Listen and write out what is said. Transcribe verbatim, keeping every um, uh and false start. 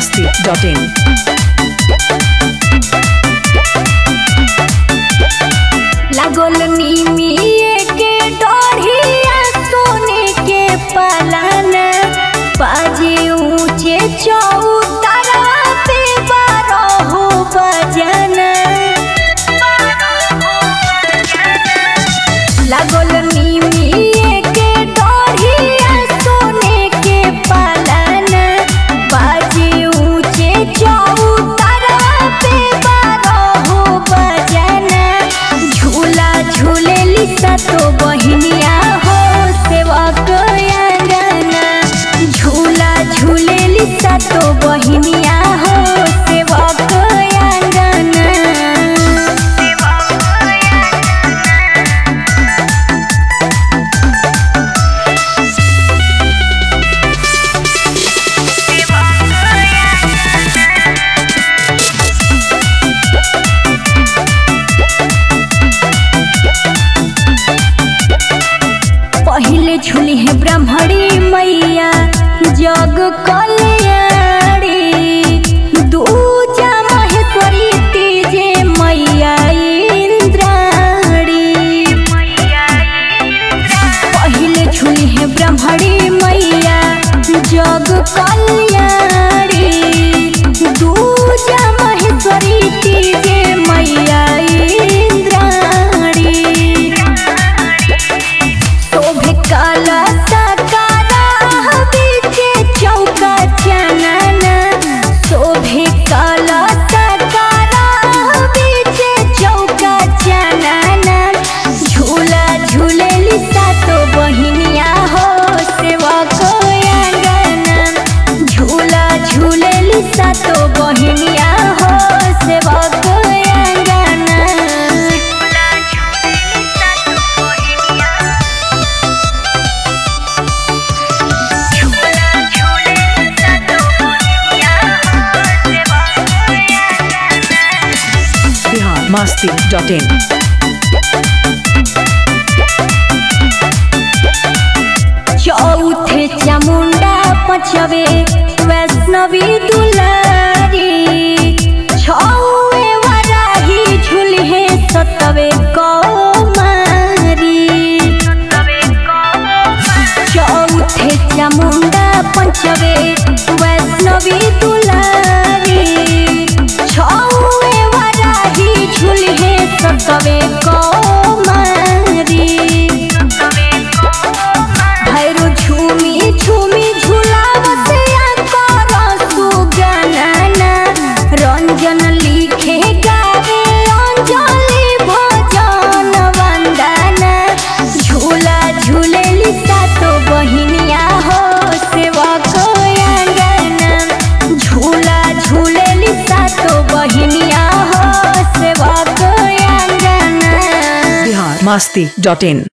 masti dot in. लागल नीमिए के डोढ़िया सोने के पलाना बाजे ऊंचे चौतरा पे बारहो बजना लागल नीमिए के डोढ़िया सोने के पलाना बाजे ऊंचे चौतरा पे बारहो बजना झूला झूलेली सातो बहिनिया हो सेवा कयांगना झूला झूलेली सातो बहिनिया हो सेवा कयांगना पहले झूली है ब्राह्मणी मैया जग कल्याणी दूजा महेश्वरी तीजे मैया इंद्राणी पहले झूली है ब्राह्मणी मैया जग कल्याणी दूजा महेश्वरी तीजे मैया इंद्राणी शोभे काला सकारा बीचे चौका चनना शोभे काला सकारा बीचे चौका चनना झूला झूलेली सातो बहिनिया हो सेवा कयांगना झूला झूलेली सातो बहिनिया हो सेवा कयांगना Bihar masti dot in. चौथे चामुंडा पछवे वैष्णवी दुलारी छवे वराही झूले सतवे कौमारी चौथे चामुंडा पंचवे वैष्णवी दुलारी छवे वराही झूले सतवे कौमारी भैरो झूमी झूमी झूलावत कर सुगनना रंजन लिखे गावे अंजलि भजन वंदना झूला झूलेली सातो बहिनिया हो सेवा कयांगना झूला झूलेली सातो बहिनिया हो सेवा कयांगना Bihar masti dot in.